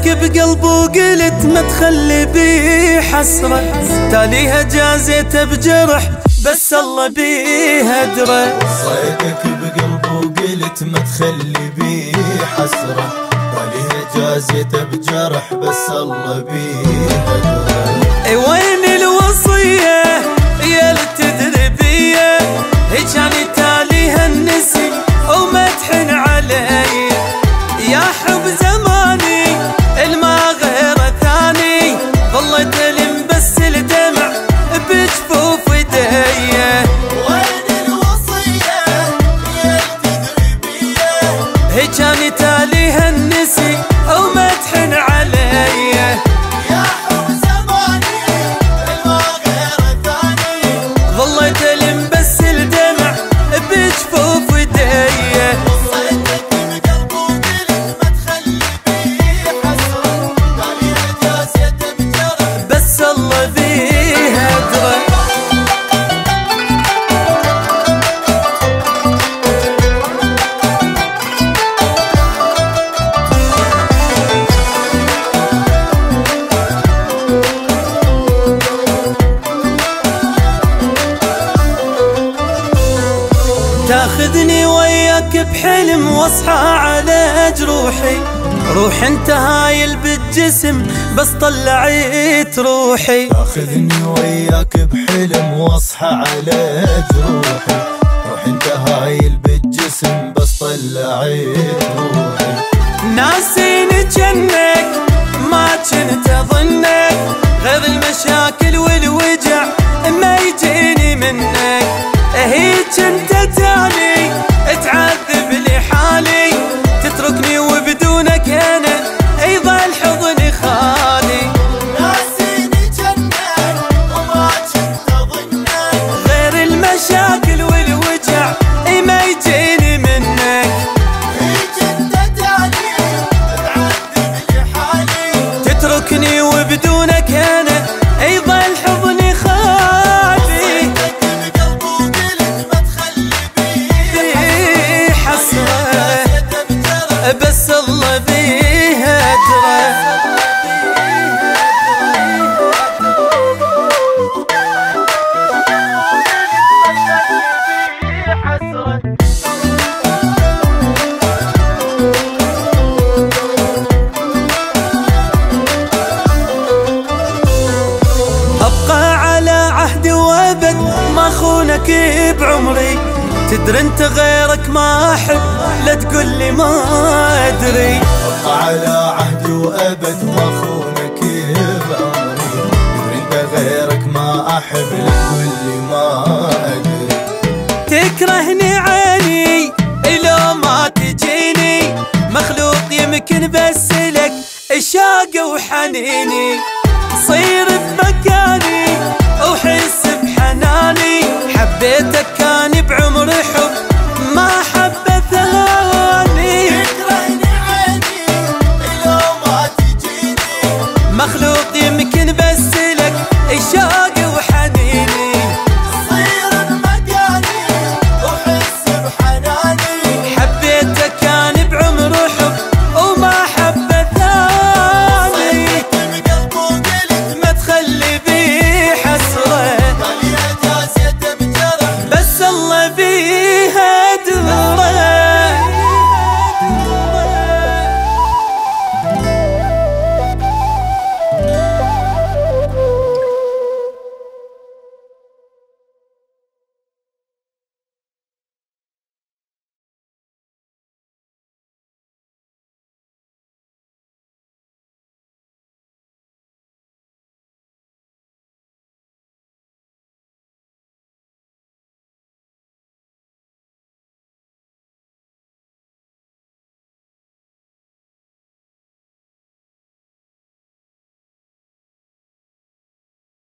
وصيتك بقلب وقلت ما تخلي بي حسرة، تاليها جازيته بجرح بس الله بيها درى. وصيتك بقلب وقلت ما تخلي بي حسرة، تاليها جازيته بجرح بس الله بيها درى. وين الوصية يا اللي بيا، كان تاليها النسي وما تحن علي، يا حب زماني الما غير ثاني، ظلت الم بس الدمع بجفوف ايديا. وين الوصية يا اللي بيا، كان تاليها النسي وما تحن علي، يا حب زماني الما غير ثاني، ظلت الم بس الدمع بجفوف ايديا. وصيتك بقلب وقلت ما تخلي بي حسرة، تاليها جازيته بجرح بس الله بيها درى. تاخذني وياك بحلم واصحى على جروحي، روح انت هايل بالجسم بس طلعت روحي. تاخذني وياك بحلم واصحى على جروحي، روح انت هايل بالجسم بس طلعت روحي. ناسيني جنك ما كنت اظنك، غير المشاكل والوجع ما يجيني منك، هيك انت تالي تعذب لي حالي، تتركني وبدونك انا يظل حضني خالي. ناسيني جنك وما كنت اظنك، غير المشاكل والوجع ما يجيني منك، هيك انت تالي تعذب لي حالي، تتركني وبدونك انا يظل حضني خالي. بقلب وقلت ما تخلي بي حسرة جازيته بجرح بس الله بيها درى. ابقى على عهدي وابد ما خونك بعمري، تدري انت غيرك ما احب لا تقول لي ما ادري. على عهدي وابد ما خونك بعمري، انت غيرك ما احب لك كل ما ادري. تكرهني عيني لو ما تجيني، مخلوق يمكن بس لك الشاق وحنيني، صير بمكاني وحس بحناني، حبيتك كان بعمر حب ما حب ثاني. تكرهني عيني لو ما تجيني، مخلوق يمكن بس لك الشاق